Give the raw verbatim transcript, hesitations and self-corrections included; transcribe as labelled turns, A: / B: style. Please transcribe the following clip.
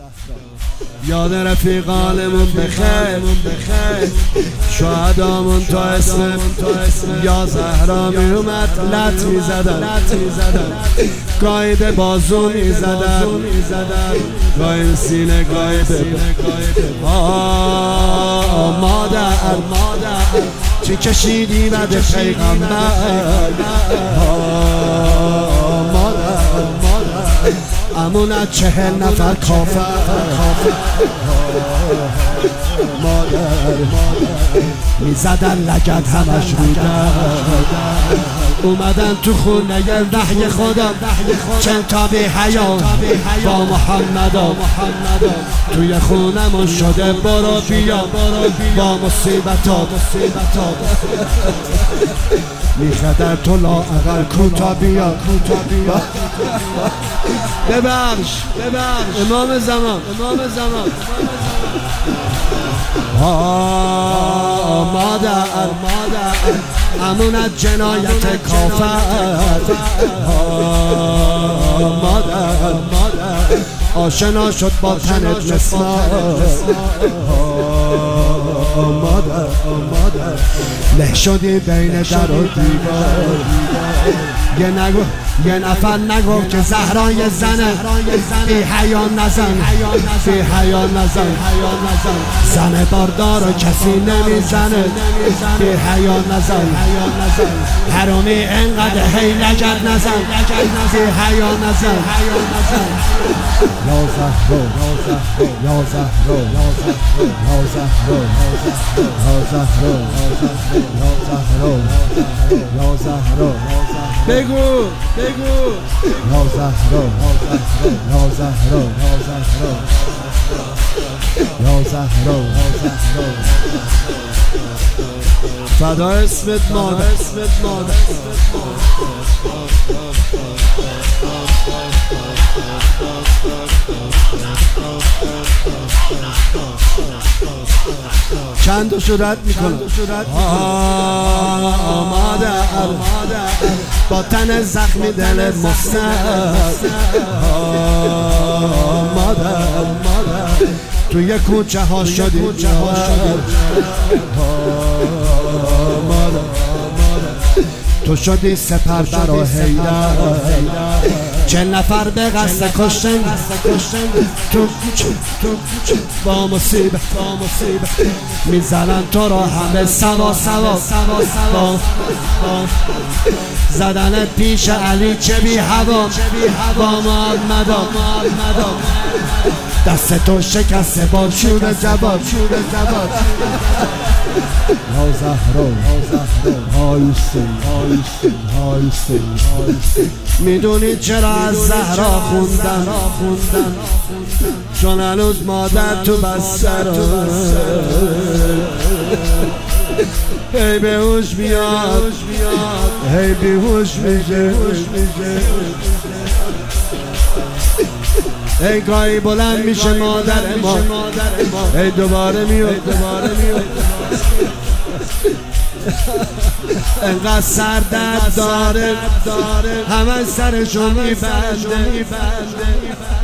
A: یاد رفیقانمون بخیر، شهدامون تا اسم یا زهرا می اومد لط می زدن، گاهی به بازو می زدن، گاهی سینه، گاهی به مادر چی کشیدی بعد پیغمبر، مادر امون از چهل نفر کافر، مادر می زدن لگد همش رودن، اومدن تو خونه وحی خدا چند تا بی حیا با محمدا، توی خونمون شده برو بیا با مصیبتا، میخدر تو لااقل کوتا بیا، ببخش امام زمان، مادر امون از جنایت کافر، مادر آشنا شد با تنت مسمار، مادر له شدی بین در و دیوار، یه نگو یه نفر نگو که زهرای زنه، بی حیا نزن، بی حیا نزن، زن باردار و کسی نمیزنه، بی حیا نزن، حرومی انقدر هی لگد نزن، بی حیا نزن، یا زهرا یا زهرا یا زهرا یا زهرا یا زهرا بگو بگو یا زهرا یا زهرا یا زهرا فدا اسمت مادر، چند صورت میکنم مادر با تن زخمی دل مستر، مادر توی کوچه ها شدی مادر تو شدی سپر برا حیدر، چه نفر به قصد کشتن تو با مصیبت میزنن تو را همه سوا سوا زدن پیش علی چه بی هوا با محمدا، دست تو شکسته با شور جباد، یا زهرا هایستی میدونی چرا از زهرا خوندن، چون هنوز مادر تو بستر، هی به هوش میاد هی بیهوش میشه، ای گاهی بلند میشه مادر ما، ای دوباره میاد، انقدر سر درد داره همه سرشو میبنده.